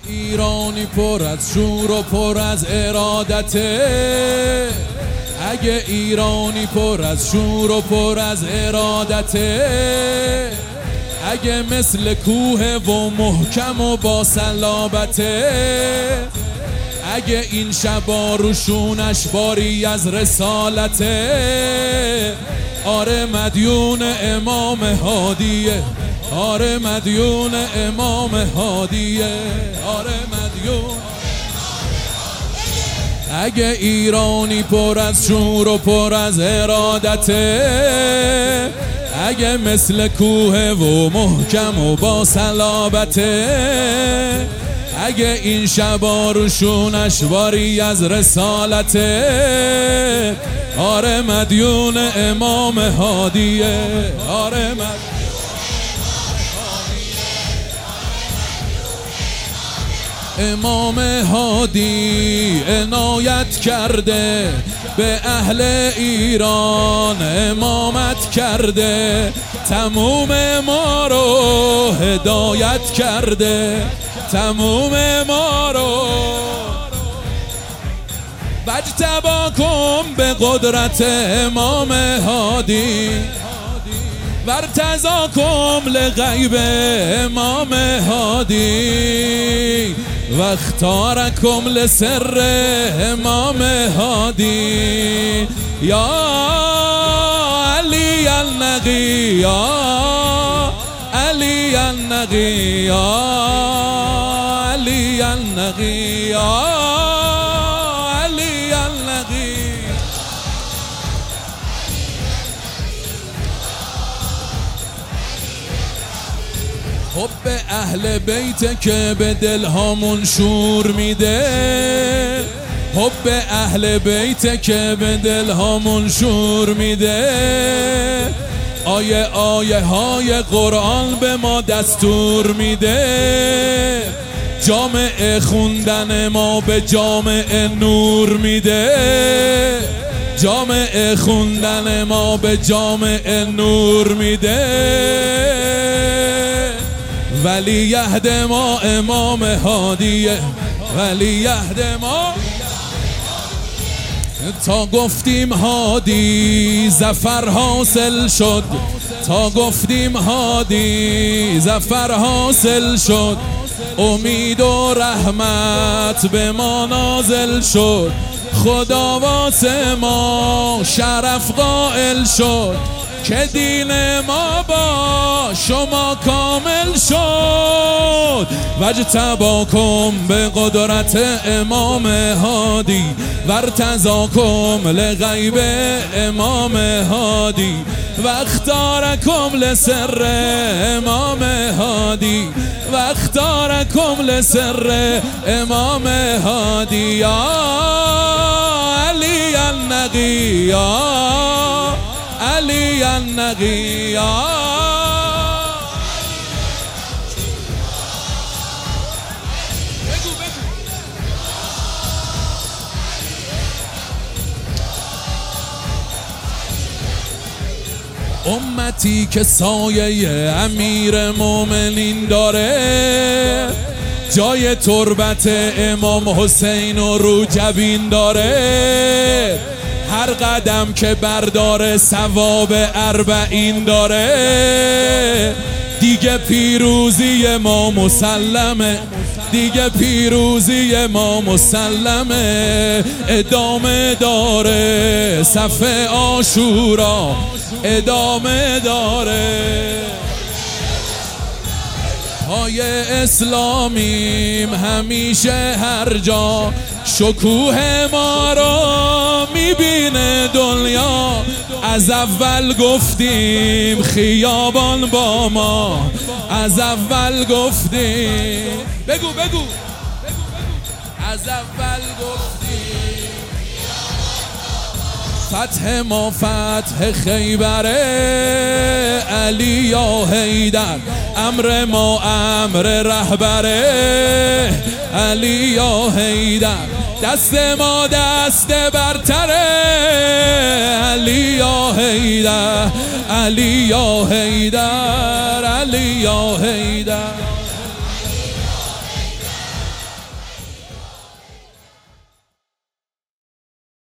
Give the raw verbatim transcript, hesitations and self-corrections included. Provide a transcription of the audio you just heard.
ایرانی پر از شور و پر از ارادته، اگه ایرانی پر از شور و پر از ارادته، اگه مثل کوه و محکم و با صلابته، اگه این شبا روشونش باری از رسالته، آره مدیون امام هادیه، آره مدیون امام هادیه، آره مدیون. اگه ایرانی پر از شور و پر از ارادته، اگه مثل کوه و محکم و با صلابته، اگه این شبا روشونش باری از رسالته، آره مدیون امام هادیه، آره مدیون. امام هادی عنایت کرده به اهل ایران، امامت کرده تموم ما رو هدایت کرده، تموم ما رو واجتباکم به قدرت امام هادی، وارتضاکم لغیب امام هادی، و اختارکم لسر امام هادی. یا علی النقی، یا علی النقی، یا علی النقی، یا علی النقی. حب اهل بیت که به دلهامون شور میده، حب اهل بیت که به دلهامون شور میده، آیه آیه های قرآن به ما دستور میده، جامعه خوندن ما به جامعه نور میده، جامعه خوندن ما به جامعه نور میده. ولی عهد ما امام هادیه، ولی عهد ما. تا گفتیم هادی ظفر حاصل شد، تا گفتیم هادی ظفر حاصل شد، امید و رحمت به ما نازل شد، خدا واسه ما شرف قائل شد، که دین ما با شما کامل شد. واجتباکم به قدرت امام هادی، وارتضاکم لغیب امام هادی، و اختارکم لسر امام هادی، و اختارکم لسر امام هادی. یا علی النقی، یا علی النقی، یا بگو بگو. امتی که سایه امیر مومنین داره، جای تربت امام حسین و رو جبین داره، هر قدم که برداره ثواب اربعین داره، دیگه پیروزی ما مسلمه، دیگه پیروزی ما مسلمه، ادامه داره صف عاشورا، ادامه داره. پای اسلامیم همیشه هر جا، شکوه ما رو میبینه دنیا، از اول گفتیم خیابان با ما، از اول گفتیم بگو بگو، از اول گفتیم فتح ما فتح خیبره، علی یا حیدر امر ما امر رهبره، علی یا حیدر دست ما دست برتره، علی یا حیدر، علی یا حیدر، علی یا حیدر.